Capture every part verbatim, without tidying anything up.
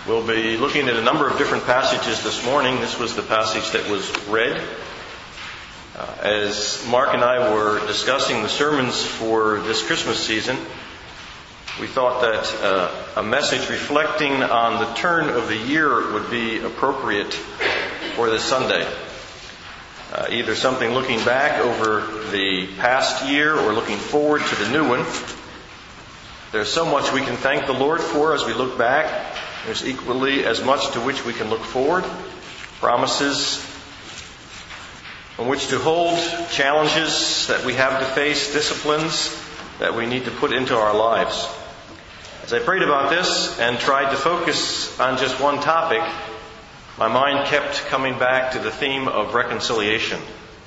We'll be looking at a number of different passages this morning. This was the passage that was read. Uh, as Mark and I were discussing the sermons for this Christmas season, we thought that uh, a message reflecting on the turn of the year would be appropriate for this Sunday. Uh, either something looking back over the past year or looking forward to the new one. There's so much we can thank the Lord for as we look back. There's equally as much to which we can look forward. Promises on which to hold, challenges that we have to face, disciplines that we need to put into our lives. As I prayed about this and tried to focus on just one topic, my mind kept coming back to the theme of reconciliation.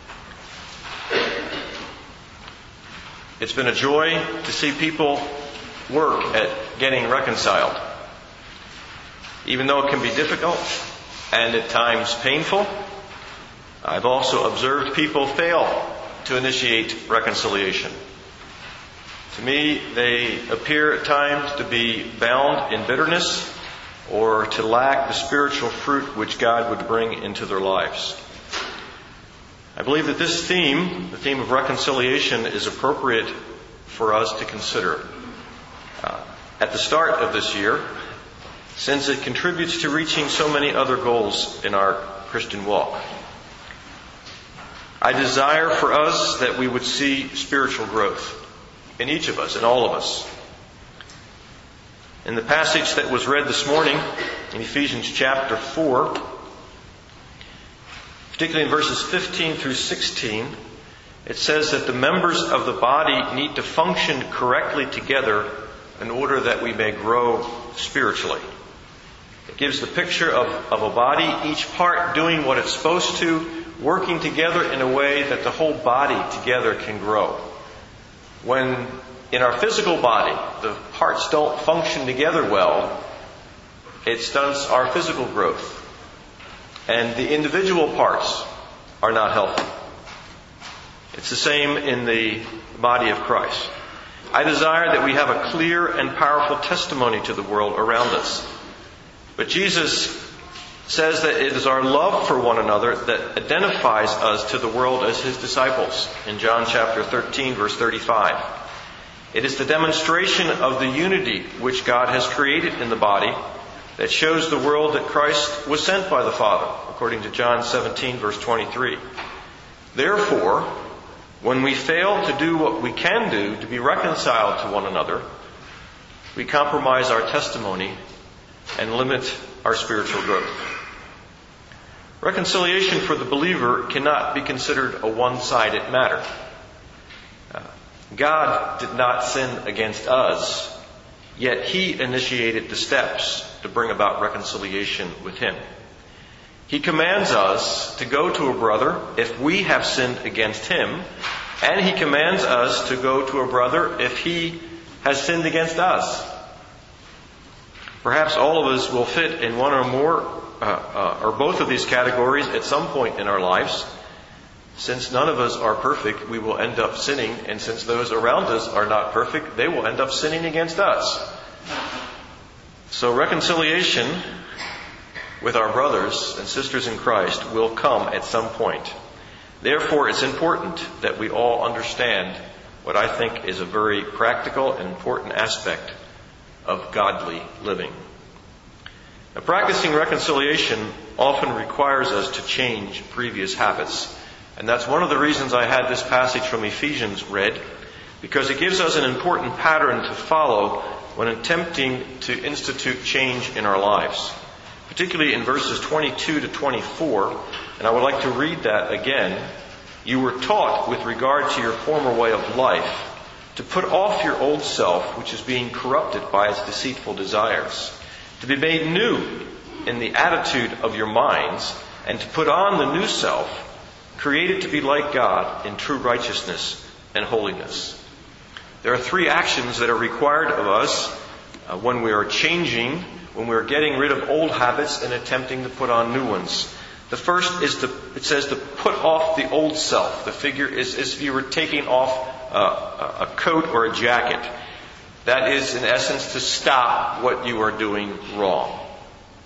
It's been a joy to see people work at getting reconciled. Even though it can be difficult and at times painful, I've also observed people fail to initiate reconciliation. To me, they appear at times to be bound in bitterness or to lack the spiritual fruit which God would bring into their lives. I believe that this theme, the theme of reconciliation, is appropriate for us to consider uh, at the start of this year, since it contributes to reaching so many other goals in our Christian walk. I desire for us that we would see spiritual growth in each of us, in all of us. In the passage that was read this morning, in Ephesians chapter four, particularly in verses fifteen through sixteen, it says that the members of the body need to function correctly together in order that we may grow spiritually. It gives the picture of, of a body, each part doing what it's supposed to, working together in a way that the whole body together can grow. When in our physical body, the parts don't function together well, it stunts our physical growth. And the individual parts are not healthy. It's the same in the body of Christ. I desire that we have a clear and powerful testimony to the world around us. But Jesus says that it is our love for one another that identifies us to the world as His disciples in John chapter thirteen, verse thirty-five. It is the demonstration of the unity which God has created in the body that shows the world that Christ was sent by the Father, according to John seventeen, verse twenty-three. Therefore, when we fail to do what we can do to be reconciled to one another, we compromise our testimony and limit our spiritual growth. Reconciliation for the believer cannot be considered a one-sided matter. Uh, God did not sin against us, yet He initiated the steps to bring about reconciliation with Him. He commands us to go to a brother if we have sinned against him, and He commands us to go to a brother if he has sinned against us. Perhaps all of us will fit in one or more uh, uh, or both of these categories at some point in our lives. Since none of us are perfect, we will end up sinning, and since those around us are not perfect, they will end up sinning against us. So reconciliation with our brothers and sisters in Christ will come at some point. Therefore, it's important that we all understand what I think is a very practical and important aspect of godly living. Now, practicing reconciliation often requires us to change previous habits. And that's one of the reasons I had this passage from Ephesians read, because it gives us an important pattern to follow when attempting to institute change in our lives. Particularly in verses twenty-two to twenty-four, and I would like to read that again. You were taught with regard to your former way of life to put off your old self, which is being corrupted by its deceitful desires, to be made new in the attitude of your minds, and to put on the new self, created to be like God in true righteousness and holiness. There are three actions that are required of us uh, when we are changing, when we are getting rid of old habits and attempting to put on new ones. The first is to, it says to put off the old self. The figure is as if you were taking off uh, a coat or a jacket. That is, in essence, to stop what you are doing wrong.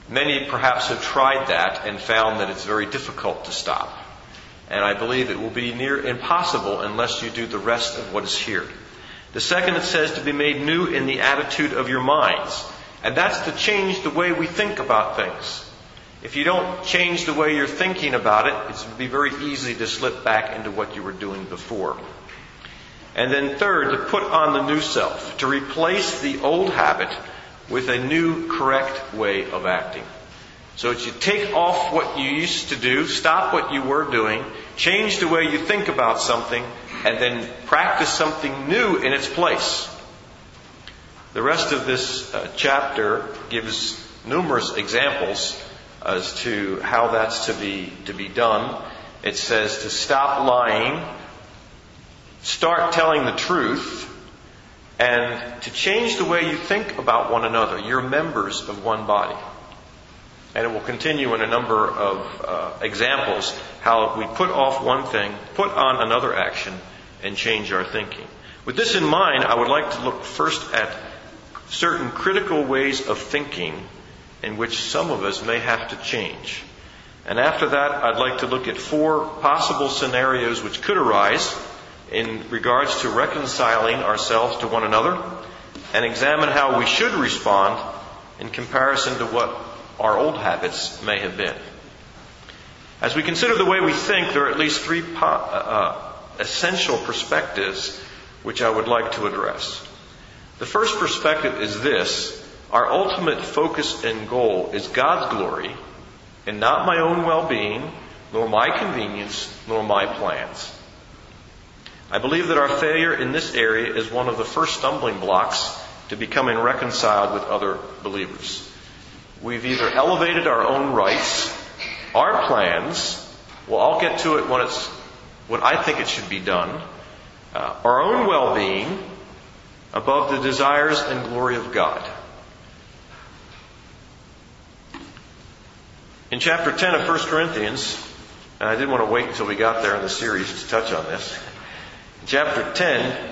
Many perhaps have tried that and found that it's very difficult to stop. And I believe it will be near impossible unless you do the rest of what is here. The second, it says to be made new in the attitude of your minds. And that's to change the way we think about things. If you don't change the way you're thinking about it, it's going to be very easy to slip back into what you were doing before. And then third, to put on the new self, to replace the old habit with a new, correct way of acting. So that you take off what you used to do, stop what you were doing, change the way you think about something, and then practice something new in its place. The rest of this uh, chapter gives numerous examples as to how that's to be to be done. It says to stop lying, start telling the truth, and to change the way you think about one another. You're members of one body. And it will continue in a number of uh, examples how we put off one thing, put on another action, and change our thinking. With this in mind, I would like to look first at certain critical ways of thinking in which some of us may have to change. And after that, I'd like to look at four possible scenarios which could arise in regards to reconciling ourselves to one another, and examine how we should respond in comparison to what our old habits may have been. As we consider the way we think, there are at least three po- uh, essential perspectives which I would like to address. The first perspective is this: our ultimate focus and goal is God's glory, and not my own well-being, nor my convenience, nor my plans. I believe that our failure in this area is one of the first stumbling blocks to becoming reconciled with other believers. We've either elevated our own rights, our plans, well, I'll get to it when it's when I think it should be done, uh, our own well-being above the desires and glory of God. In chapter ten of First Corinthians, and I didn't want to wait until we got there in the series to touch on this. In chapter ten,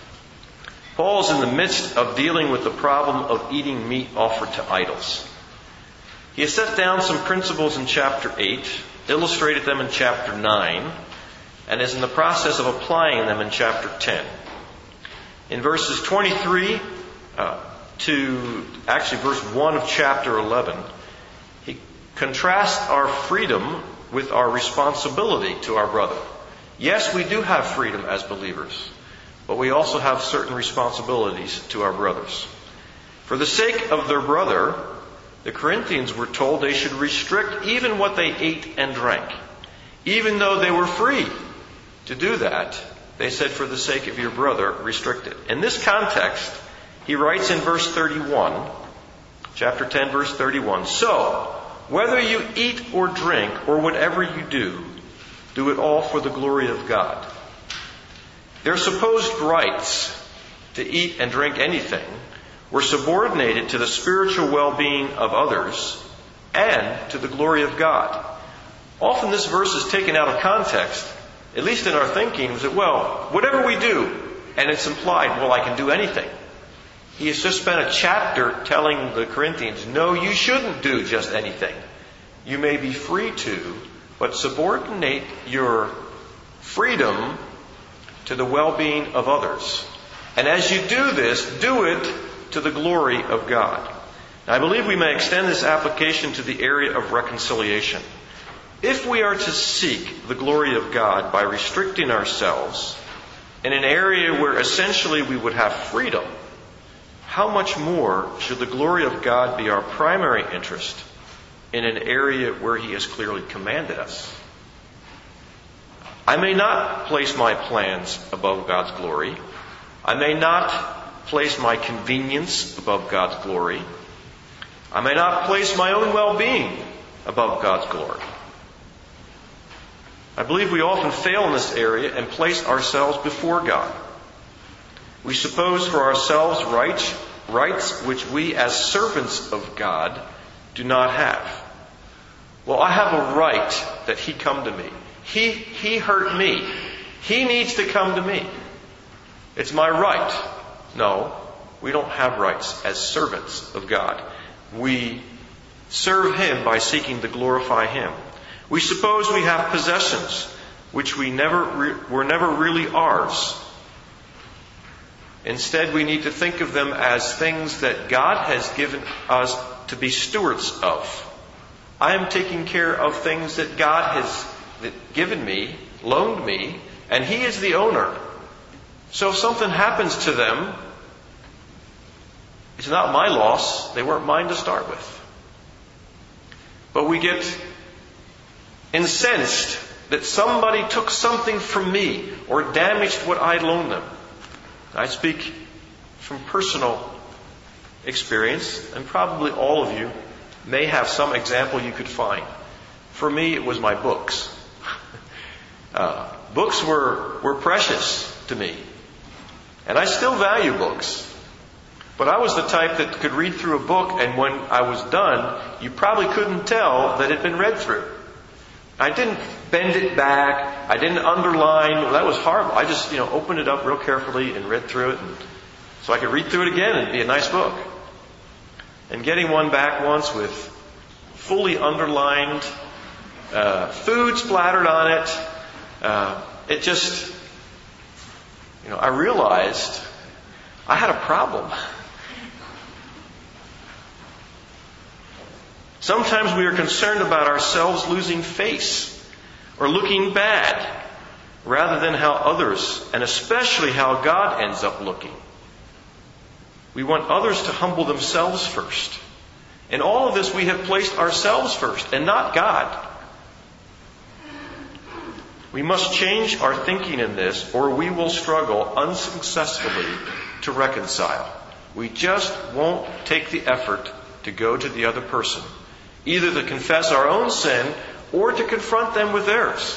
Paul's in the midst of dealing with the problem of eating meat offered to idols. He has set down some principles in chapter eight, illustrated them in chapter nine, and is in the process of applying them in chapter ten. In verses twenty-three uh, to actually verse one of chapter eleven, he contrasts our freedom with our responsibility to our brother. Yes, we do have freedom as believers, but we also have certain responsibilities to our brothers. For the sake of their brother, the Corinthians were told they should restrict even what they ate and drank. Even though they were free to do that, they said, for the sake of your brother, restrict it. In this context, he writes in verse thirty-one, chapter ten, verse thirty-one, so, whether you eat or drink or whatever you do, do it all for the glory of God. Their supposed rights to eat and drink anything were subordinated to the spiritual well-being of others and to the glory of God. Often this verse is taken out of context, at least in our thinking, that, well, whatever we do, and it's implied, well, I can do anything. He has just spent a chapter telling the Corinthians, no, you shouldn't do just anything. You may be free to, but subordinate your freedom to the well-being of others. And as you do this, do it to the glory of God. Now, I believe we may extend this application to the area of reconciliation. If we are to seek the glory of God by restricting ourselves in an area where essentially we would have freedom, how much more should the glory of God be our primary interest in an area where He has clearly commanded us? I may not place my plans above God's glory. I may not place my convenience above God's glory. I may not place my own well-being above God's glory. I believe we often fail in this area and place ourselves before God. We suppose for ourselves rights, rights which we as servants of God do not have. Well, I have a right that He come to me. He, he hurt me. He needs to come to me. It's my right. No, we don't have rights as servants of God. We serve Him by seeking to glorify Him. We suppose we have possessions which we never re- were never really ours. Instead, we need to think of them as things that God has given us to be stewards of. I am taking care of things that God has given me, loaned me, and He is the owner. So if something happens to them, it's not my loss. They weren't mine to start with. But we get incensed that somebody took something from me or damaged what I loaned them. I speak from personal experience, and probably all of you may have some example you could find. For me, it was my books. uh, books were, were precious to me. And I still value books. But I was the type that could read through a book, and when I was done, you probably couldn't tell that it had been read through. I didn't bend it back. I didn't underline. Well, that was horrible. I just, you know, opened it up real carefully and read through it, and so I could read through it again and it'd be a nice book. And getting one back once with fully underlined, uh, food splattered on it, uh, it just, you know, I realized I had a problem. Sometimes we are concerned about ourselves losing face or looking bad rather than how others, and especially how God, ends up looking. We want others to humble themselves first. In all of this, we have placed ourselves first and not God. We must change our thinking in this, or we will struggle unsuccessfully to reconcile. We just won't take the effort to go to the other person, either to confess our own sin or to confront them with theirs,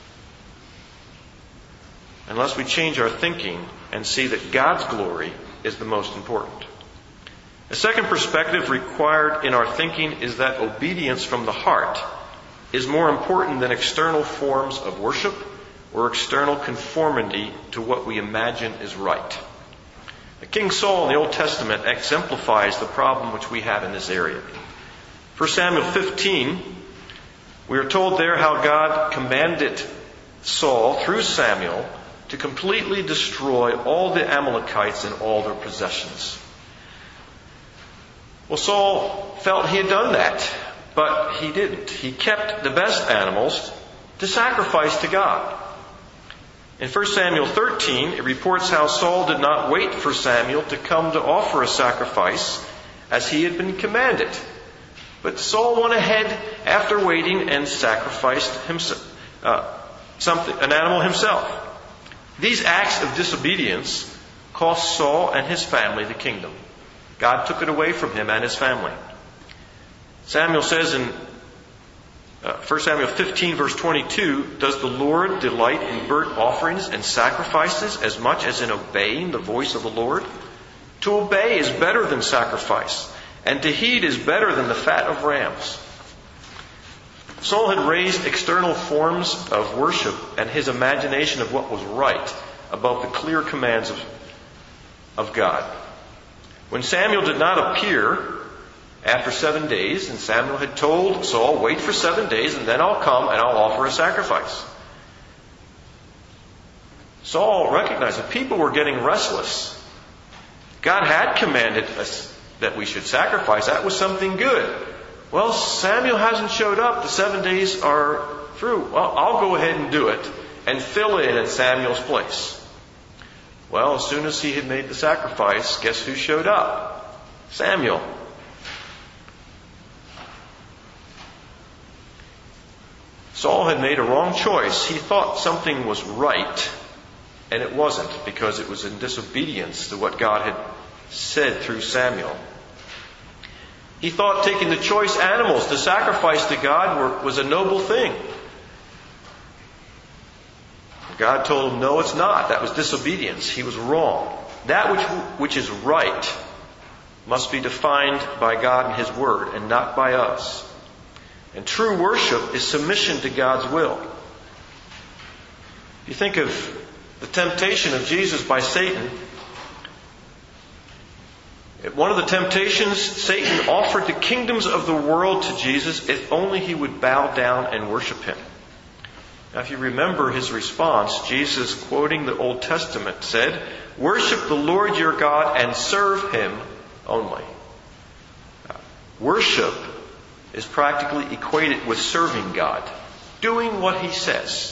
unless we change our thinking and see that God's glory is the most important. The second perspective required in our thinking is that obedience from the heart is more important than external forms of worship or external conformity to what we imagine is right. King Saul in the Old Testament exemplifies the problem which we have in this area. First Samuel fifteen, we are told there how God commanded Saul through Samuel to completely destroy all the Amalekites and all their possessions. Well, Saul felt he had done that, but he didn't. He kept the best animals to sacrifice to God. In First Samuel thirteen, it reports how Saul did not wait for Samuel to come to offer a sacrifice as he had been commanded. But Saul went ahead after waiting and sacrificed himself, uh, something, an animal himself. These acts of disobedience cost Saul and his family the kingdom. God took it away from him and his family. Samuel says in uh, First Samuel fifteen verse twenty-two, "Does the Lord delight in burnt offerings and sacrifices as much as in obeying the voice of the Lord? To obey is better than sacrifice, and to heed is better than the fat of rams." Saul had raised external forms of worship and his imagination of what was right above the clear commands of, of God. When Samuel did not appear after seven days, and Samuel had told Saul, "Wait for seven days and then I'll come and I'll offer a sacrifice," Saul recognized that people were getting restless. God had commanded us that we should sacrifice. That was something good. Well, Samuel hasn't showed up. The seven days are through. Well, I'll go ahead and do it and fill in at Samuel's place. Well, as soon as he had made the sacrifice, guess who showed up? Samuel. Saul had made a wrong choice. He thought something was right, and it wasn't, because it was in disobedience to what God had said through Samuel. He thought taking the choice animals to sacrifice to God were, was a noble thing. God told him, no, it's not. That was disobedience. He was wrong. That which, which is right must be defined by God and His Word and not by us. And true worship is submission to God's will. You think of the temptation of Jesus by Satan. One of the temptations, Satan offered the kingdoms of the world to Jesus if only he would bow down and worship him. Now, if you remember his response, Jesus, quoting the Old Testament, said, "Worship the Lord your God and serve him only." Worship is practically equated with serving God, doing what he says.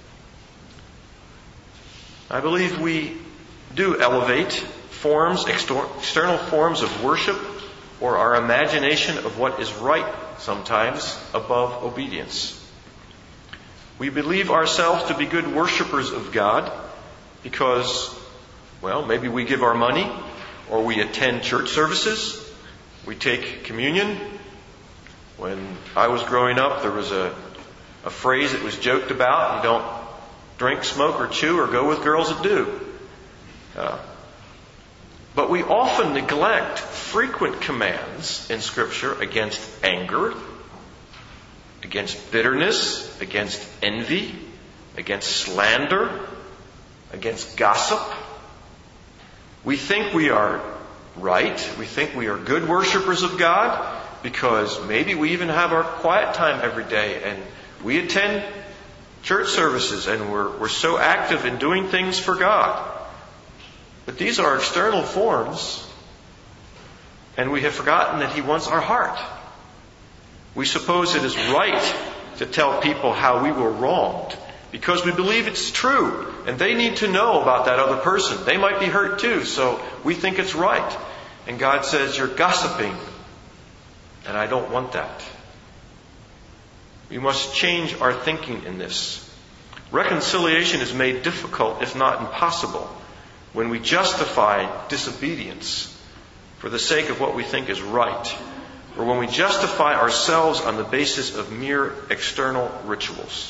I believe we do elevate forms, external forms of worship, or our imagination of what is right sometimes above obedience. We believe ourselves to be good worshipers of God because, well, maybe we give our money, or we attend church services, we take communion. When I was growing up, there was a, a phrase that was joked about: you don't drink, smoke, or chew, or go with girls that do. Uh, but we often neglect frequent commands in Scripture against anger, against bitterness, against envy, against slander, against gossip. We think we are right. We think we are good worshipers of God because maybe we even have our quiet time every day and we attend church services and we're, we're so active in doing things for God. But these are external forms, and we have forgotten that He wants our heart. We suppose it is right to tell people how we were wronged because we believe it's true and they need to know about that other person. They might be hurt too, so we think it's right. And God says, "You're gossiping, and I don't want that." We must change our thinking in this. Reconciliation is made difficult, if not impossible, when we justify disobedience for the sake of what we think is right, or when we justify ourselves on the basis of mere external rituals.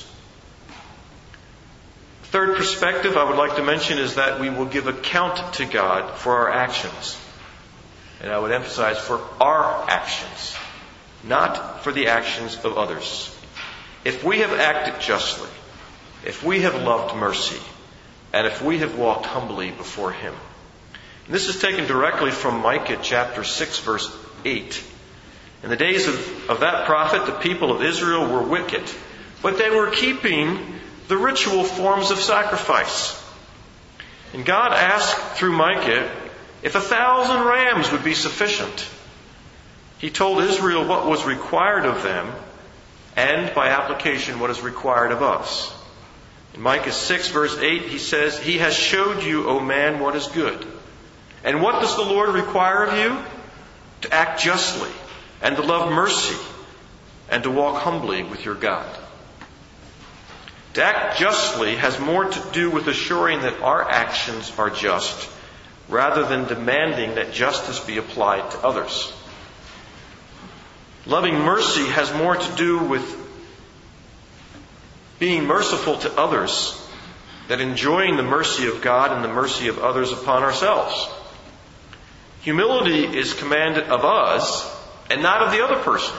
The third perspective I would like to mention is that we will give account to God for our actions. And I would emphasize for our actions, not for the actions of others. If we have acted justly, if we have loved mercy, and if we have walked humbly before Him. And this is taken directly from Micah chapter six, verse eight. In the days of, of that prophet, the people of Israel were wicked, but they were keeping the ritual forms of sacrifice. And God asked through Micah if a thousand rams would be sufficient. He told Israel what was required of them, and by application what is required of us. In Micah six, verse eight, he says, "He has showed you, O man, what is good. And what does the Lord require of you? To act justly, and to love mercy, and to walk humbly with your God." To act justly has more to do with assuring that our actions are just, rather than demanding that justice be applied to others. Loving mercy has more to do with being merciful to others than enjoying the mercy of God and the mercy of others upon ourselves. Humility is commanded of us and not of the other person.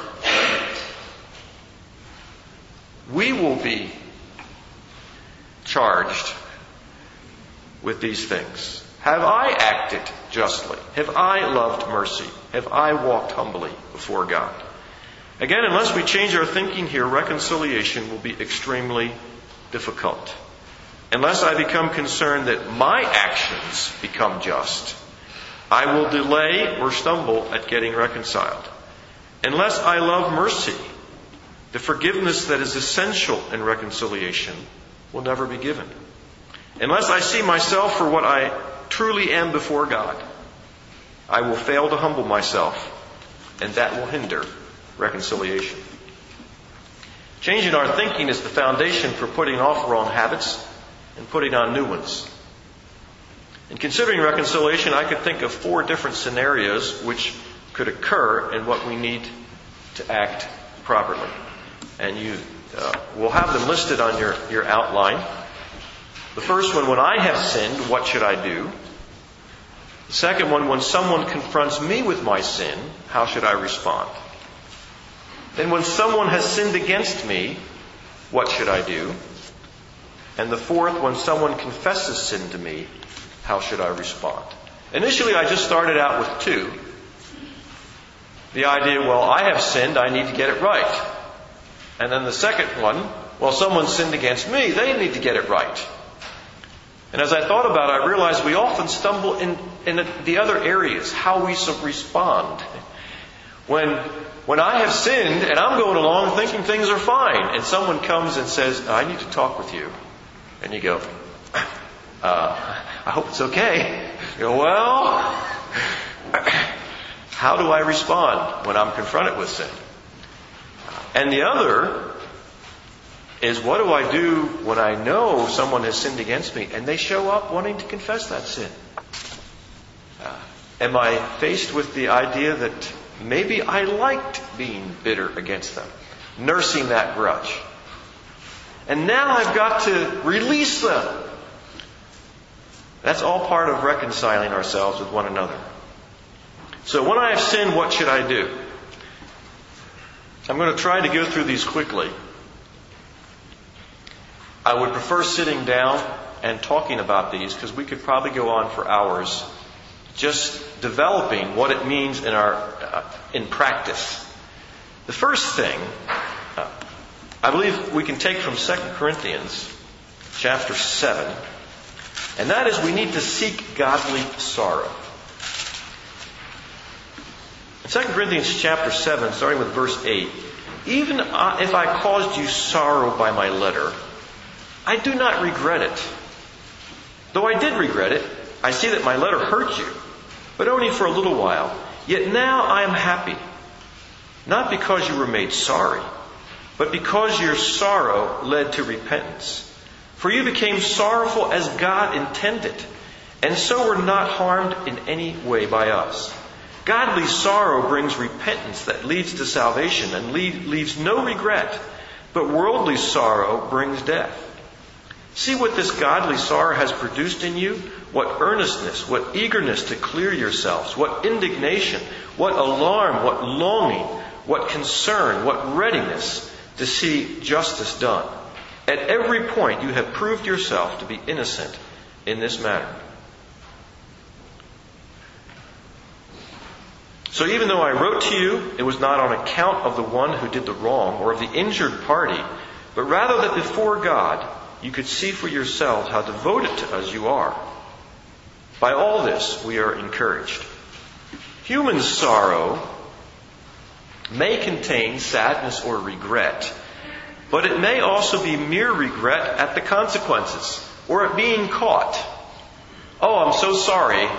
We will be charged with these things. Have I acted justly? Have I loved mercy? Have I walked humbly before God? Again, unless we change our thinking here, reconciliation will be extremely difficult. Unless I become concerned that my actions become just, I will delay or stumble at getting reconciled. Unless I love mercy, the forgiveness that is essential in reconciliation will never be given. Unless I see myself for what I truly am before God, I will fail to humble myself, and that will hinder reconciliation. Changing our thinking is the foundation for putting off wrong habits and putting on new ones. In considering reconciliation, I could think of four different scenarios which could occur and what we need to act properly. And you uh, will have them listed on your, your outline. The first one, when I have sinned, what should I do? The second one, when someone confronts me with my sin, how should I respond? Then when someone has sinned against me, what should I do? And the fourth, when someone confesses sin to me, how should I respond? Initially, I just started out with two. The idea, well, I have sinned, I need to get it right. And then the second one, well, someone sinned against me, they need to get it right. And as I thought about it, I realized we often stumble in, in the other areas, how we respond. When, when I have sinned and I'm going along thinking things are fine, and someone comes and says, I need to talk with you. And you go, uh, I hope it's okay. You go, well, how do I respond when I'm confronted with sin? And the other is, what do I do when I know someone has sinned against me and they show up wanting to confess that sin? Uh, am I faced with the idea that maybe I liked being bitter against them, nursing that grudge? And now I've got to release them. That's all part of reconciling ourselves with one another. So when I have sinned, what should I do? I'm going to try to go through these quickly. I would prefer sitting down and talking about these, because we could probably go on for hours just developing what it means in our uh, in practice. The first thing uh, I believe we can take from Second Corinthians chapter seven, and that is we need to seek godly sorrow. In Second Corinthians chapter seven, starting with verse eight, even if I caused you sorrow by my letter, I do not regret it. Though I did regret it, I see that my letter hurt you, but only for a little while. Yet now I am happy, not because you were made sorry, but because your sorrow led to repentance. For you became sorrowful as God intended, and so were not harmed in any way by us. Godly sorrow brings repentance that leads to salvation and lead, leaves no regret, but worldly sorrow brings death. See what this godly sorrow has produced in you? What earnestness, what eagerness to clear yourselves, what indignation, what alarm, what longing, what concern, what readiness to see justice done. At every point you have proved yourself to be innocent in this matter. So even though I wrote to you, it was not on account of the one who did the wrong or of the injured party, but rather that before God you could see for yourselves how devoted to us you are. By all this we are encouraged. Human sorrow may contain sadness or regret, but it may also be mere regret at the consequences or at being caught. Oh, I'm so sorry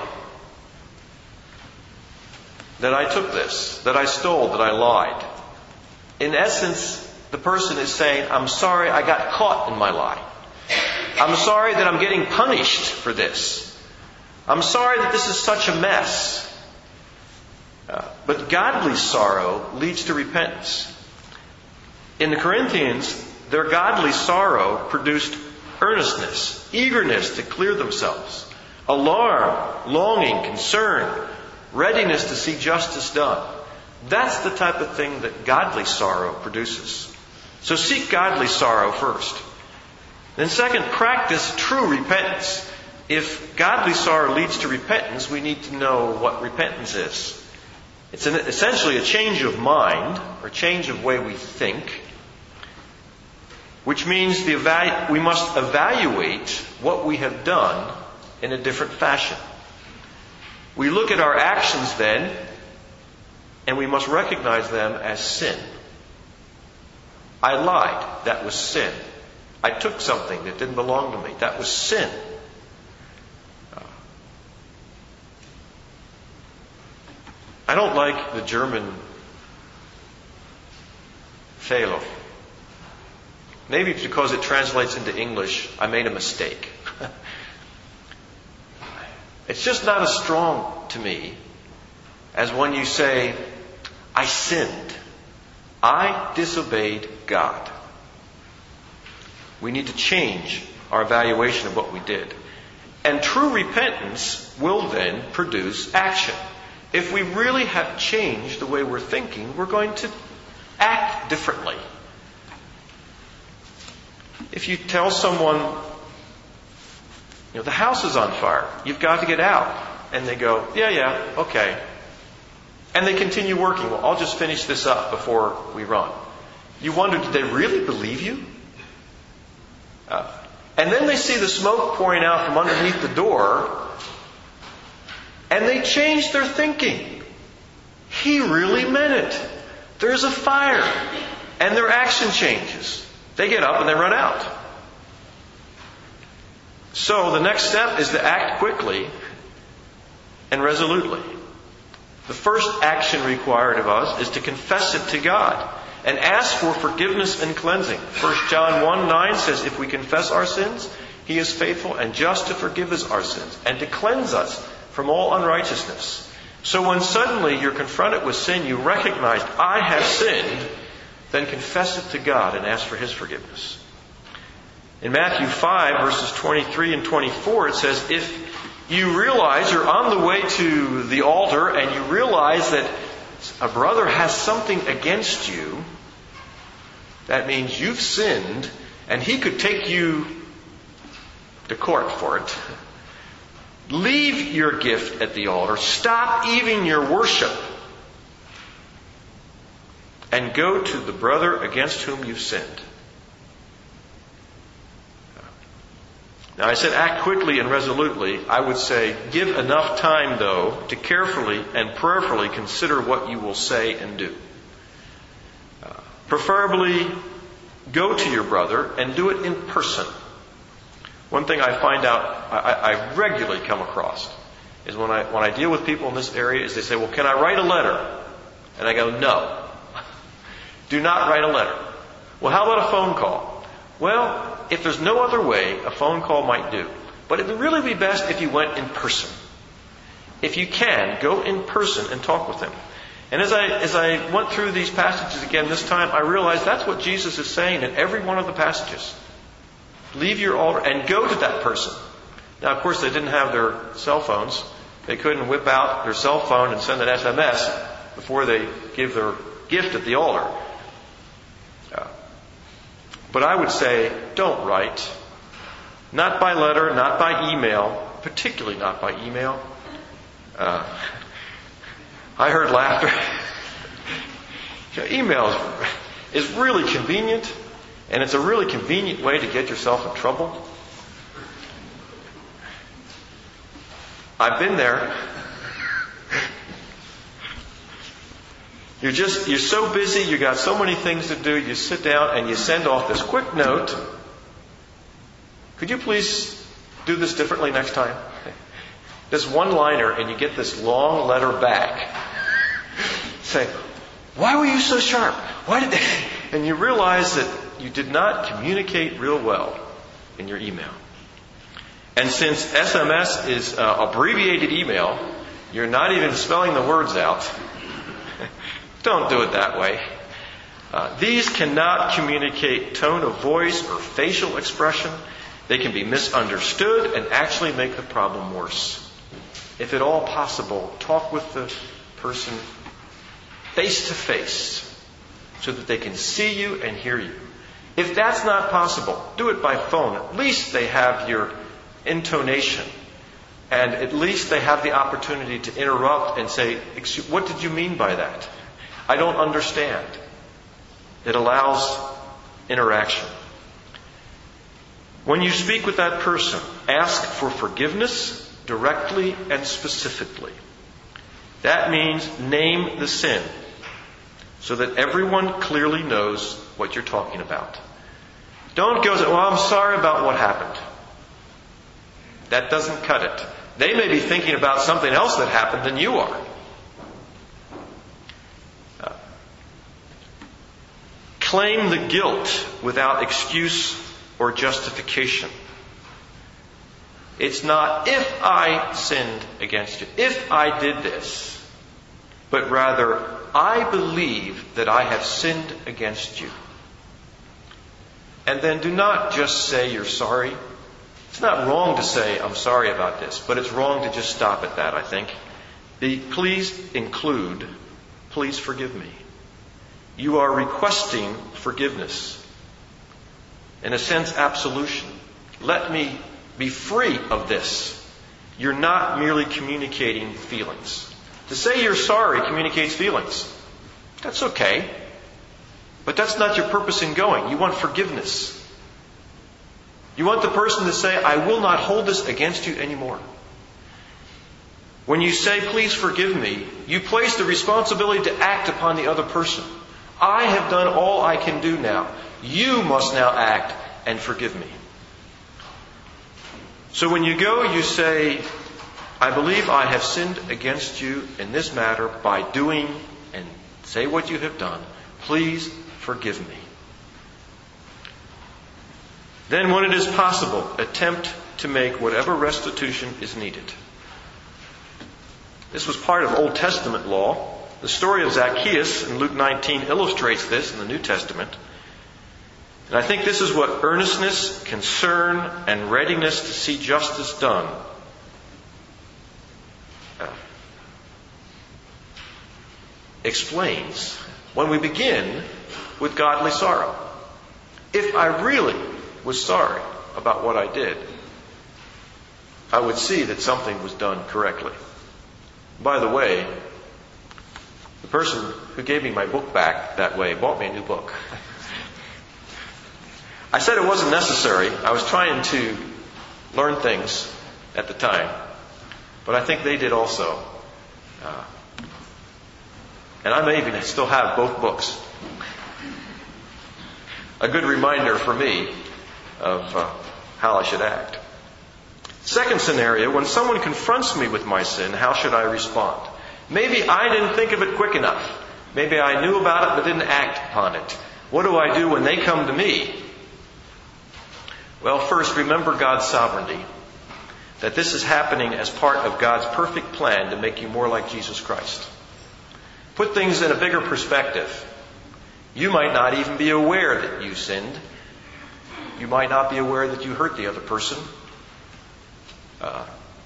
that I took this, that I stole, that I lied. In essence, the person is saying, I'm sorry I got caught in my lie. I'm sorry that I'm getting punished for this. I'm sorry that this is such a mess. Uh, but godly sorrow leads to repentance. In the Corinthians, their godly sorrow produced earnestness, eagerness to clear themselves, alarm, longing, concern, readiness to see justice done. That's the type of thing that godly sorrow produces. So seek godly sorrow first. Then second, practice true repentance. If godly sorrow leads to repentance, we need to know what repentance is. It's an, essentially a change of mind, or change of way we think, which means the evalu- we must evaluate what we have done in a different fashion. We look at our actions then, and we must recognize them as sin. I lied. That was sin. I took something that didn't belong to me. That was sin. I don't like the German Fehler. Maybe it's because it translates into English, I made a mistake. It's just not as strong to me as when you say, I sinned. I disobeyed God. We need to change our evaluation of what we did. And true repentance will then produce action. If we really have changed the way we're thinking, we're going to act differently. If you tell someone, you know, the house is on fire, you've got to get out. And they go, yeah, yeah, okay. And they continue working. Well, I'll just finish this up before we run. You wonder, did they really believe you? Uh, and then they see the smoke pouring out from underneath the door, and they change their thinking. He really meant it. There's a fire. And their action changes. They get up and they run out. So the next step is to act quickly and resolutely. The first action required of us is to confess it to God and ask for forgiveness and cleansing. First John one nine says, if we confess our sins, He is faithful and just to forgive us our sins and to cleanse us from all unrighteousness. So when suddenly you're confronted with sin, you recognize, I have sinned, then confess it to God and ask for His forgiveness. In Matthew five, verses twenty-three and twenty-four, it says, if you realize you're on the way to the altar and you realize that a brother has something against you, that means you've sinned and he could take you to court for it. Leave your gift at the altar. Stop even your worship. And go to the brother against whom you've sinned. Now I said act quickly and resolutely. I would say give enough time, though, to carefully and prayerfully consider what you will say and do. Uh, preferably go to your brother and do it in person. One thing I find out, I, I regularly come across, is when I when I deal with people in this area, is they say, well, can I write a letter? And I go, no. Do not write a letter. Well, how about a phone call? Well, if there's no other way, a phone call might do. But it would really be best if you went in person. If you can, go in person and talk with them. And as I as I went through these passages again this time, I realized that's what Jesus is saying in every one of the passages. Leave your altar and go to that person. Now, of course, they didn't have their cell phones. They couldn't whip out their cell phone and send an S M S before they give their gift at the altar. Uh, but I would say, don't write. Not by letter, not by email, particularly not by email. Uh, I heard laughter. You know, email is, is really convenient, and it's a really convenient way to get yourself in trouble. I've been there. You're just, you're so busy, you got so many things to do, you sit down and you send off this quick note. Could you please do this differently next time? This one-liner, and you get this long letter back. Say, why were you so sharp? Why did they? And you realize that you did not communicate real well in your email. And since S M S is uh, abbreviated email, you're not even spelling the words out. Don't do it that way. Uh, these cannot communicate tone of voice or facial expression. They can be misunderstood and actually make the problem worse. If at all possible, talk with the person face to face so that they can see you and hear you. If that's not possible, do it by phone. At least they have your intonation. And at least they have the opportunity to interrupt and say, what did you mean by that? I don't understand. It allows interaction. When you speak with that person, ask for forgiveness directly and specifically. That means name the sin so that everyone clearly knows what you're talking about. Don't go, well, I'm sorry about what happened. That doesn't cut it. They may be thinking about something else that happened than you are. Uh, claim the guilt without excuse or justification. It's not if I sinned against you, if I did this, but rather I believe that I have sinned against you. And then do not just say you're sorry. It's not wrong to say I'm sorry about this, but it's wrong to just stop at that, I think. The please include, please forgive me. You are requesting forgiveness. In a sense, absolution. Let me be free of this. you're not merely communicating feelings. To say you're sorry communicates feelings. That's okay. But that's not your purpose in going. You want forgiveness. You want the person to say, I will not hold this against you anymore. When you say, please forgive me, you place the responsibility to act upon the other person. I have done all I can do now. You must now act and forgive me. So when you go, you say, I believe I have sinned against you in this matter by doing and say what you have done. Please forgive me. Then when it is possible, attempt to make whatever restitution is needed. This was part of Old Testament law. The story of Zacchaeus in Luke nineteen illustrates this in the New Testament. And I think this is what earnestness, concern, and readiness to see justice done uh, explains when we begin with godly sorrow. If I really was sorry about what I did, I would see that something was done correctly. By the way, the person who gave me my book back that way bought me a new book. I said it wasn't necessary. I was trying to learn things at the time. But I think they did also. Uh, and I may even still have both books. A good reminder for me of uh, how I should act. Second scenario, when someone confronts me with my sin, how should I respond? Maybe I didn't think of it quick enough. Maybe I knew about it but didn't act upon it. What do I do when they come to me? Well, first, remember God's sovereignty. That this is happening as part of God's perfect plan to make you more like Jesus Christ. Put things in a bigger perspective. You might not even be aware that you sinned. You might not be aware that you hurt the other person. Uh,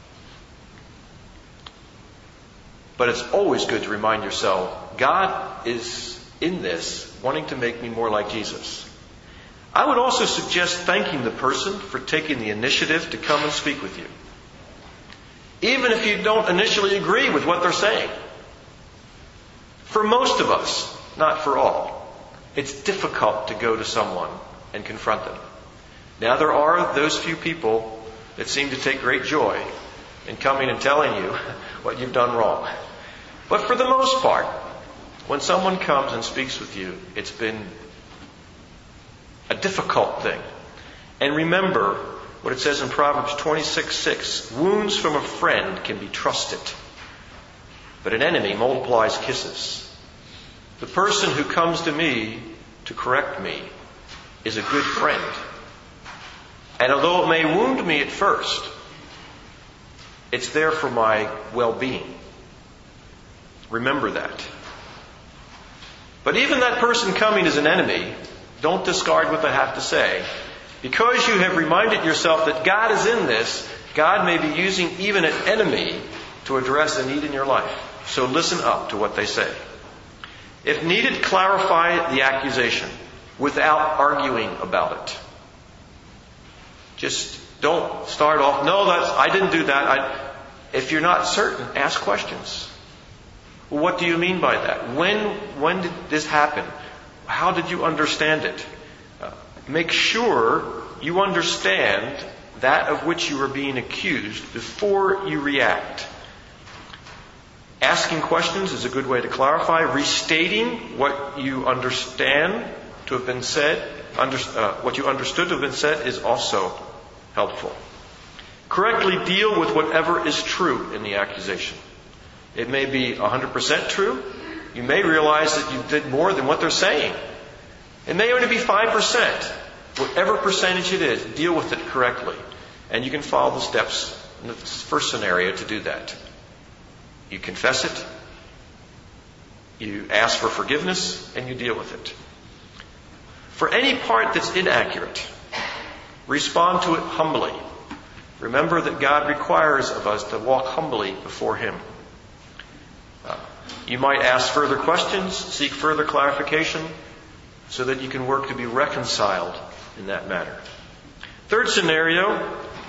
but it's always good to remind yourself, God is in this, wanting to make me more like Jesus. I would also suggest thanking the person for taking the initiative to come and speak with you. Even if you don't initially agree with what they're saying. For most of us, not for all, it's difficult to go to someone and confront them. Now there are those few people that seem to take great joy in coming and telling you what you've done wrong. But for the most part, when someone comes and speaks with you, it's been a difficult thing. And remember what it says in Proverbs twenty-six six. Wounds from a friend can be trusted, but an enemy multiplies kisses. The person who comes to me to correct me is a good friend. And although it may wound me at first, it's there for my well-being. Remember that. But even that person coming as an enemy, don't discard what they have to say. Because you have reminded yourself that God is in this, God may be using even an enemy to address a need in your life. So listen up to what they say. If needed, clarify the accusation without arguing about it. Just don't start off, no, that's, I didn't do that. I, if you're not certain, ask questions. Well, what do you mean by that? When, when did this happen? How did you understand it? Uh, make sure you understand that of which you are being accused before you react. Asking questions is a good way to clarify. Restating what you understand to have been said, under, uh, what you understood to have been said is also helpful. Correctly deal with whatever is true in the accusation. It may be one hundred percent true. You may realize that you did more than what they're saying. It may only be five percent. Whatever percentage it is, deal with it correctly. And you can follow the steps in the first scenario to do that. You confess it, you ask for forgiveness, and you deal with it. For any part that's inaccurate, respond to it humbly. Remember that God requires of us to walk humbly before Him. Uh, you might ask further questions, seek further clarification, so that you can work to be reconciled in that matter. Third scenario,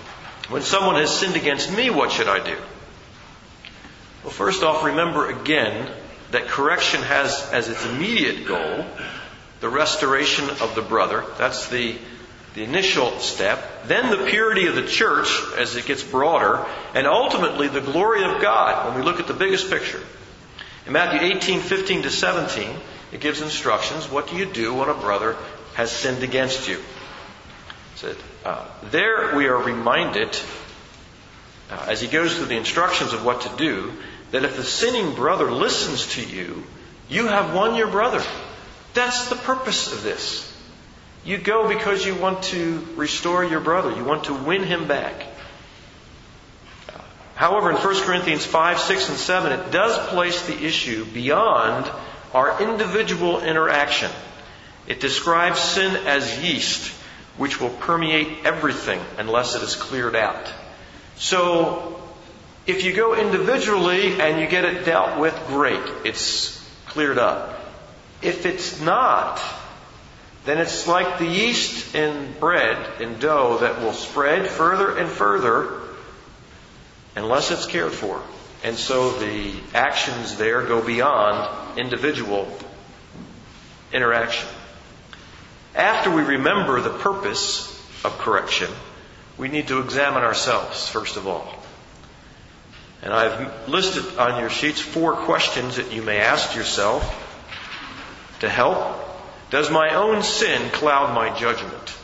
When someone has sinned against me, what should I do? Well, first off, remember again that correction has as its immediate goal the restoration of the brother. That's the, the initial step. Then the purity of the church as it gets broader. And ultimately the glory of God when we look at the biggest picture. In Matthew eighteen, fifteen to seventeen, it gives instructions. What do you do when a brother has sinned against you? So, uh, there we are reminded, uh, as he goes through the instructions of what to do, that if the sinning brother listens to you, you have won your brother. That's the purpose of this. You go because you want to restore your brother. You want to win him back. Uh, however, in First Corinthians five, six, and seven, it does place the issue beyond our individual interaction. It describes sin as yeast, which will permeate everything unless it is cleared out. So, if you go individually and you get it dealt with, great, it's cleared up. If it's not, then it's like the yeast in bread, in dough, that will spread further and further unless it's cared for. And so the actions there go beyond individual interaction. After we remember the purpose of correction, we need to examine ourselves, first of all. And I've listed on your sheets four questions that you may ask yourself to help. Does my own sin cloud my judgment?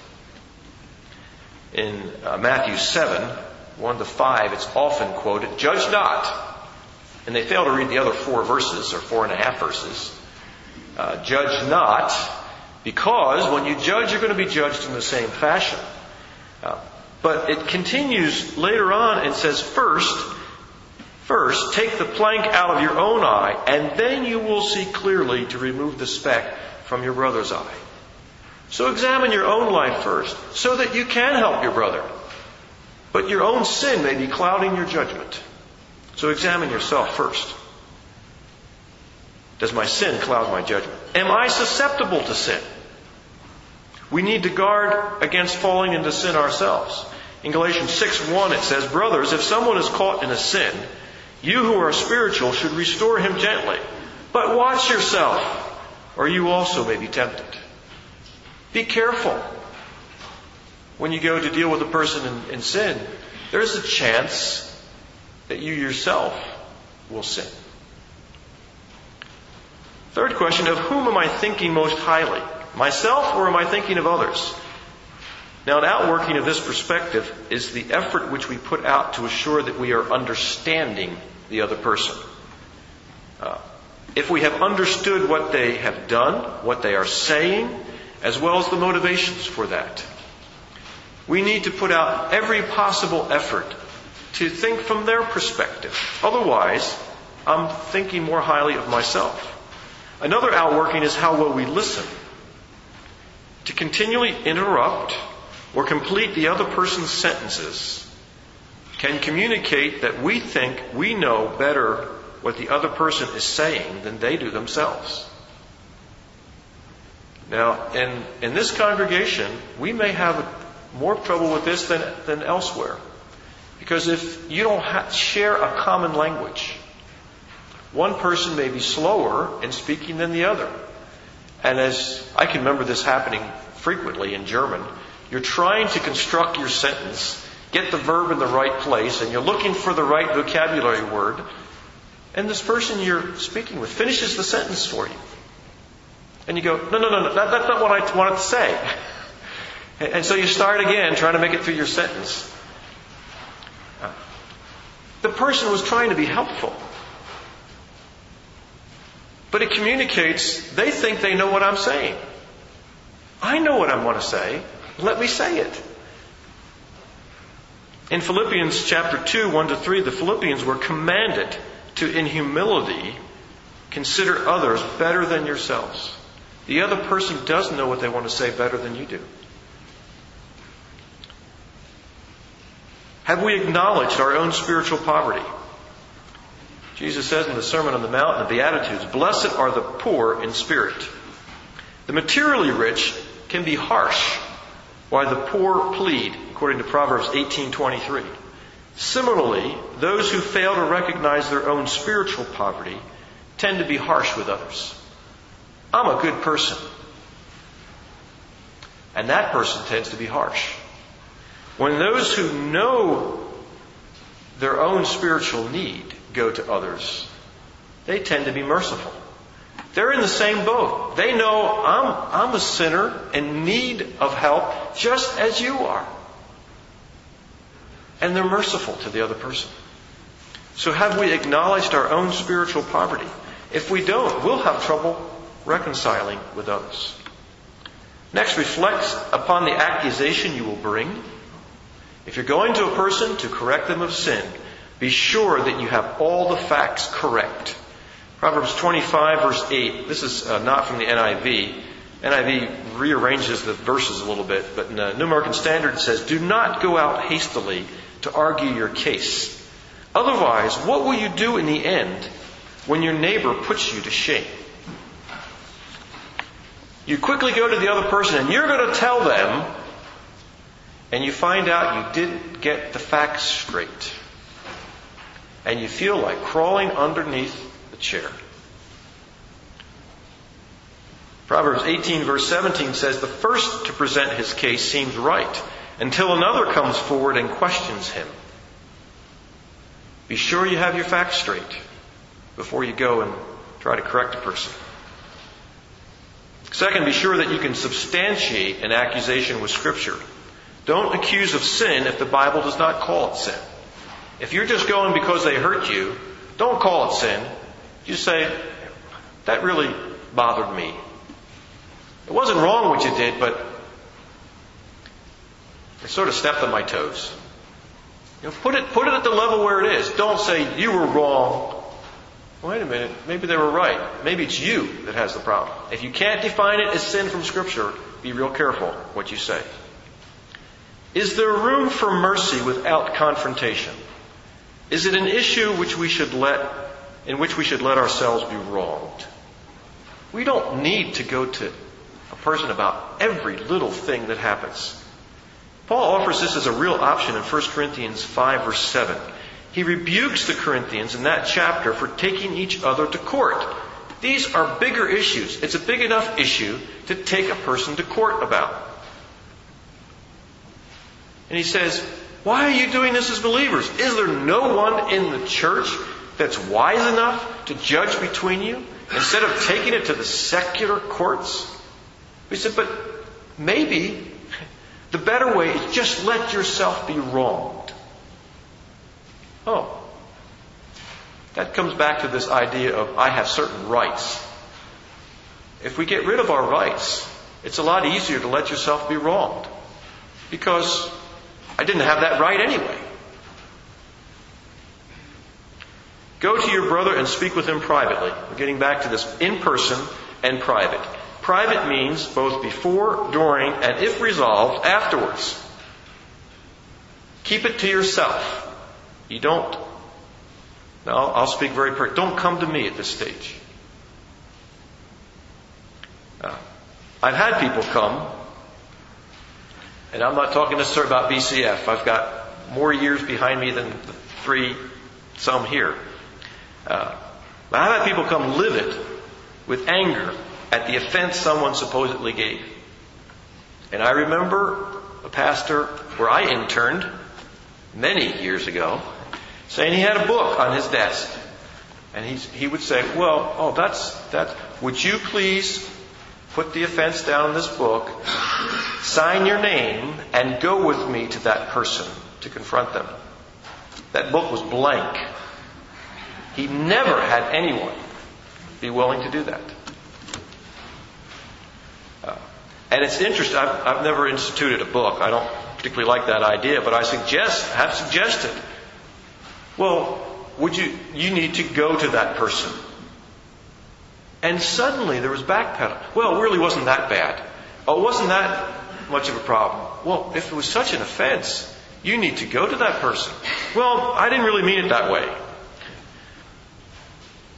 In uh, Matthew seven, one to five, it's often quoted, "Judge not." And they fail to read the other four verses, or four and a half verses. Uh, judge not, because when you judge, you're going to be judged in the same fashion. Uh, but it continues later on and says, first, first, take the plank out of your own eye, and then you will see clearly to remove the speck from your brother's eye. So examine your own life first, so that you can help your brother. But your own sin may be clouding your judgment. So examine yourself first. Does my sin cloud my judgment? Am I susceptible to sin? We need to guard against falling into sin ourselves. In Galatians six one it says, "Brothers, if someone is caught in a sin, you who are spiritual should restore him gently. But watch yourself, or you also may be tempted." Be careful. When you go to deal with a person in, in sin, there's a chance that you yourself will sin. Third question, of whom am I thinking most highly? Myself, or am I thinking of others? Now, an outworking of this perspective is the effort which we put out to assure that we are understanding the other person. Uh, if we have understood what they have done, what they are saying, as well as the motivations for that, we need to put out every possible effort to think from their perspective. Otherwise, I'm thinking more highly of myself. Another outworking is how well we listen. To continually interrupt or complete the other person's sentences can communicate that we think we know better what the other person is saying than they do themselves. Now, in, in this congregation, we may have more trouble with this than, than elsewhere. Because if you don't ha- share a common language, one person may be slower in speaking than the other. And as I can remember this happening frequently in German, you're trying to construct your sentence, get the verb in the right place, and you're looking for the right vocabulary word, and this person you're speaking with finishes the sentence for you. And you go, no, no, no, no, that, that's not what I wanted to say. And so you start again, trying to make it through your sentence. The person was trying to be helpful. But it communicates, they think they know what I'm saying. I know what I want to say. Let me say it. In Philippians chapter two, one to three, the Philippians were commanded to, in humility, consider others better than yourselves. The other person does know what they want to say better than you do. Have we acknowledged our own spiritual poverty? Jesus says in the Sermon on the Mount, in the Beatitudes, "Blessed are the poor in spirit." The materially rich can be harsh, while the poor plead according to Proverbs eighteen twenty-three. Similarly, those who fail to recognize their own spiritual poverty tend to be harsh with others. I'm a good person. And that person tends to be harsh. When those who know their own spiritual need go to others, they tend to be merciful. They're in the same boat. They know I'm, I'm a sinner in need of help just as you are. And they're merciful to the other person. So have we acknowledged our own spiritual poverty? If we don't, we'll have trouble reconciling with others. Next, reflect upon the accusation you will bring. If you're going to a person to correct them of sin, be sure that you have all the facts correct. Proverbs twenty-five, verse eight. This is uh, not from the N I V. N I V rearranges the verses a little bit, but in the New American Standard it says, "Do not go out hastily to argue your case. Otherwise, what will you do in the end when your neighbor puts you to shame?" You quickly go to the other person and you're going to tell them, and you find out you didn't get the facts straight. And you feel like crawling underneath the chair. Proverbs eighteen, verse seventeen says, "The first to present his case seems right, until another comes forward and questions him." Be sure you have your facts straight before you go and try to correct a person. Second, be sure that you can substantiate an accusation with Scripture. Don't accuse of sin if the Bible does not call it sin. If you're just going because they hurt you, don't call it sin. You say, "That really bothered me. It wasn't wrong what you did, but it sort of stepped on my toes." You know, put it, put it at the level where it is. Don't say, "You were wrong." Wait a minute, maybe they were right. Maybe it's you that has the problem. If you can't define it as sin from Scripture, be real careful what you say. Is there room for mercy without confrontation? Is it an issue which we should let, in which we should let ourselves be wronged? We don't need to go to a person about every little thing that happens. Paul offers this as a real option in First Corinthians five, verse seven. He rebukes the Corinthians in that chapter for taking each other to court. These are bigger issues. It's a big enough issue to take a person to court about. And he says, "Why are you doing this as believers? Is there no one in the church that's wise enough to judge between you instead of taking it to the secular courts?" We said, "But maybe the better way is just let yourself be wronged." Oh, that comes back to this idea of I have certain rights. If we get rid of our rights, it's a lot easier to let yourself be wronged. Because I didn't have that right anyway. Go to your brother and speak with him privately. We're getting back to this in person and private. Private means both before, during, and if resolved, afterwards. Keep it to yourself. You don't, no, I'll speak very per- don't come to me at this stage. Uh, I've had people come, and I'm not talking necessarily about B C F. I've got more years behind me than the three, some here. Uh, I've had people come livid with anger at the offense someone supposedly gave. And I remember a pastor where I interned many years ago saying he had a book on his desk. And he's, he would say, "Well, oh, that's, that. Would you please put the offense down in this book, sign your name, and go with me to that person to confront them." That book was blank. He never had anyone be willing to do that. Uh, and it's interesting. I've, I've never instituted a book. I don't particularly like that idea, but I suggest, have suggested, well, would you, you need to go to that person. And suddenly there was backpedaling. Well, it really wasn't that bad. Oh, it wasn't that much of a problem. Well, if it was such an offense, you need to go to that person. Well, I didn't really mean it that way.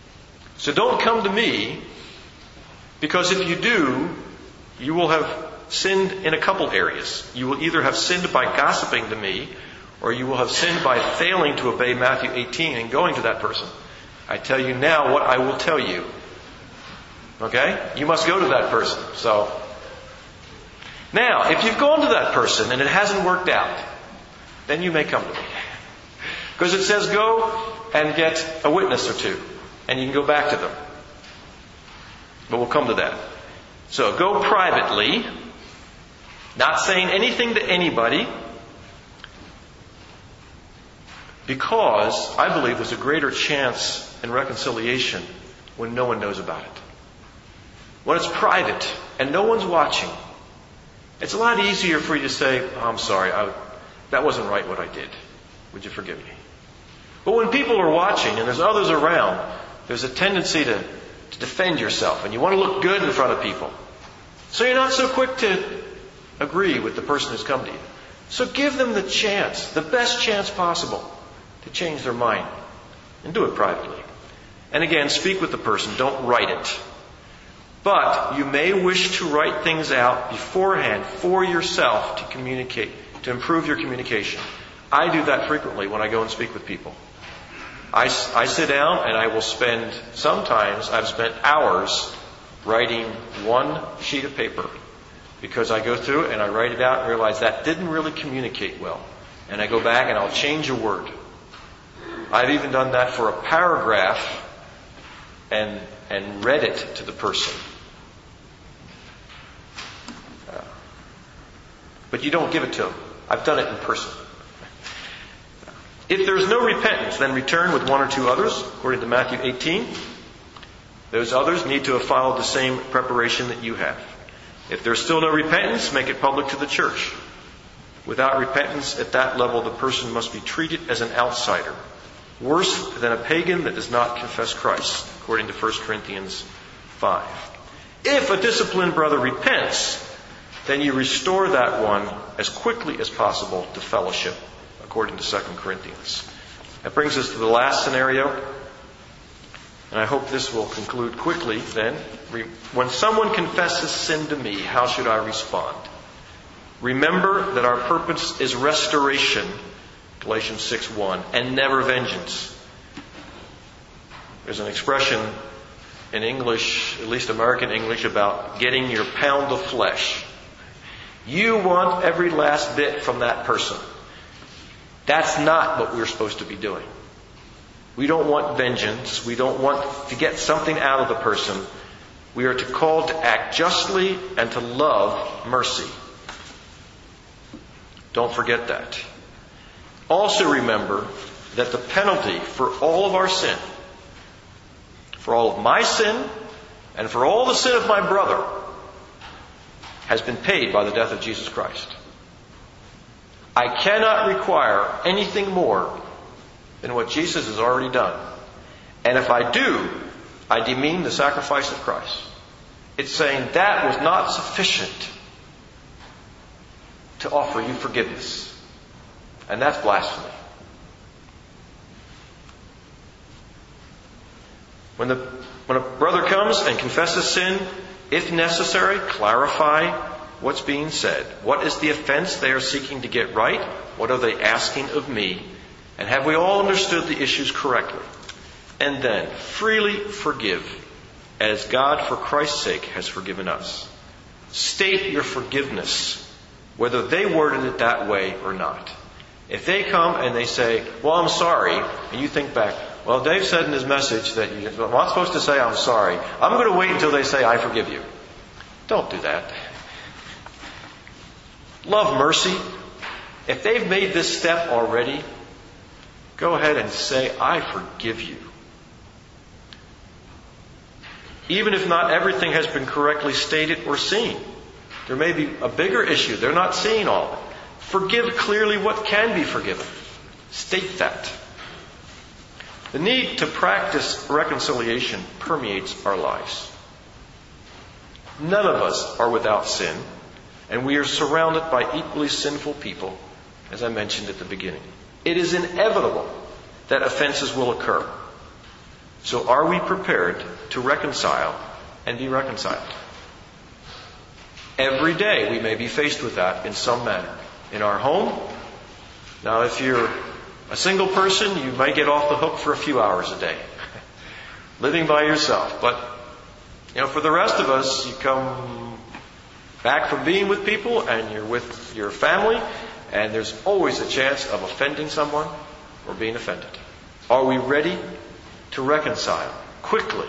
So don't come to me, because if you do, you will have sinned in a couple areas. You will either have sinned by gossiping to me, or you will have sinned by failing to obey Matthew eighteen and going to that person. I tell you now what I will tell you. Okay? You must go to that person. So, now, if you've gone to that person and it hasn't worked out, then you may come to me. Because it says go and get a witness or two, and you can go back to them. But we'll come to that. So go privately, not saying anything to anybody, because I believe there's a greater chance in reconciliation when no one knows about it. When it's private and no one's watching, it's a lot easier for you to say, oh, I'm sorry, I, that wasn't right what I did. Would you forgive me? But when people are watching and there's others around, there's a tendency to, to defend yourself, and you want to look good in front of people. So you're not so quick to agree with the person who's come to you. So give them the chance, the best chance possible, to change their mind. And do it privately. And again, speak with the person. Don't write it. But you may wish to write things out beforehand for yourself to communicate, to improve your communication. I do that frequently when I go and speak with people. I, I sit down and I will spend, sometimes I've spent hours writing one sheet of paper, because I go through it and I write it out and realize that didn't really communicate well. And I go back and I'll change a word. I've even done that for a paragraph and and read it to the person. Uh, but you don't give it to them. I've done it in person. If there's no repentance, then return with one or two others, according to Matthew eighteen. Those others need to have followed the same preparation that you have. If there's still no repentance, make it public to the church. Without repentance at that level, the person must be treated as an outsider, worse than a pagan that does not confess Christ, according to First Corinthians five. If a disciplined brother repents, then you restore that one as quickly as possible to fellowship, according to Second Corinthians. That brings us to the last scenario, and I hope this will conclude quickly then. When someone confesses sin to me, how should I respond? Remember that our purpose is restoration, Galatians six one, and never vengeance. There's an expression in English, at least American English, about getting your pound of flesh. You want every last bit from that person. That's not what we're supposed to be doing. We don't want vengeance. We don't want to get something out of the person. We are to call to act justly and to love mercy. Don't forget that. Also remember that the penalty for all of our sin, for all of my sin, and for all the sin of my brother, has been paid by the death of Jesus Christ. I cannot require anything more than what Jesus has already done. And if I do, I demean the sacrifice of Christ. It's saying that was not sufficient to offer you forgiveness. And that's blasphemy. When the when a brother comes and confesses sin, if necessary, clarify what's being said. What is the offense they are seeking to get right? What are they asking of me? And have we all understood the issues correctly? And then freely forgive, as God, for Christ's sake, has forgiven us. State your forgiveness, whether they worded it that way or not. If they come and they say, well, I'm sorry, and you think back, well, Dave said in his message that you're not supposed to say, I'm sorry. I'm going to wait until they say, I forgive you. Don't do that. Love mercy. If they've made this step already, go ahead and say, I forgive you. Even if not everything has been correctly stated or seen. There may be a bigger issue. They're not seeing all of it. Forgive clearly what can be forgiven. State that. The need to practice reconciliation permeates our lives. None of us are without sin, and we are surrounded by equally sinful people, as I mentioned at the beginning. It is inevitable that offenses will occur. So are we prepared to reconcile and be reconciled? Every day we may be faced with that in some manner. In our home, now if you're a single person, you might get off the hook for a few hours a day, living by yourself. But, you know, for the rest of us, you come back from being with people and you're with your family, and there's always a chance of offending someone or being offended. Are we ready to reconcile quickly?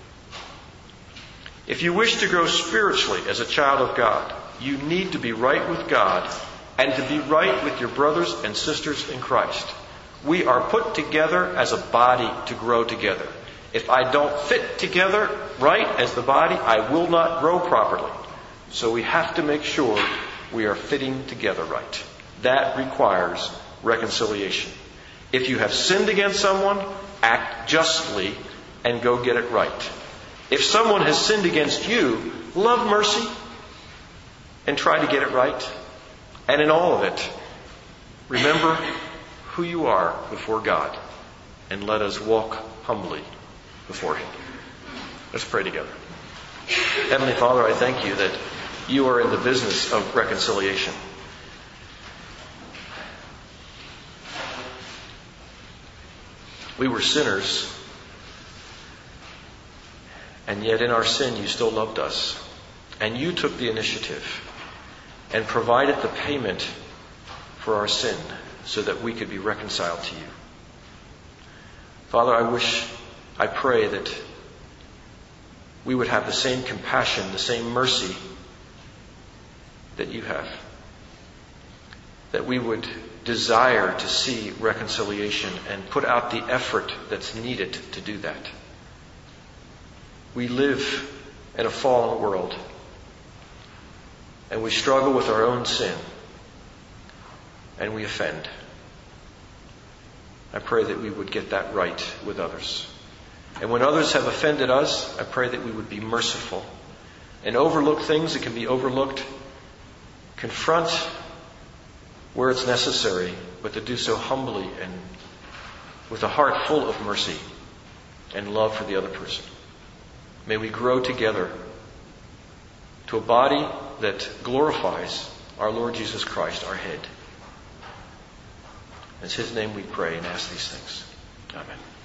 If you wish to grow spiritually as a child of God, you need to be right with God and to be right with your brothers and sisters in Christ. We are put together as a body to grow together. If I don't fit together right as the body, I will not grow properly. So we have to make sure we are fitting together right. That requires reconciliation. If you have sinned against someone, act justly and go get it right. If someone has sinned against you, love mercy and try to get it right. And in all of it, remember who you are before God, and let us walk humbly before Him. Let's pray together. Heavenly Father, I thank you that you are in the business of reconciliation. We were sinners, and yet in our sin you still loved us. And you took the initiative and provided the payment for our sin so that we could be reconciled to you. Father, I wish, I pray that we would have the same compassion, the same mercy that you have. That we would desire to see reconciliation and put out the effort that's needed to do that. We live in a fallen world, and we struggle with our own sin, and we offend. I pray that we would get that right with others. And when others have offended us, I pray that we would be merciful and overlook things that can be overlooked, confront where it's necessary, but to do so humbly and with a heart full of mercy and love for the other person. May we grow together to a body that glorifies our Lord Jesus Christ, our head. In His name we pray and ask these things. Amen.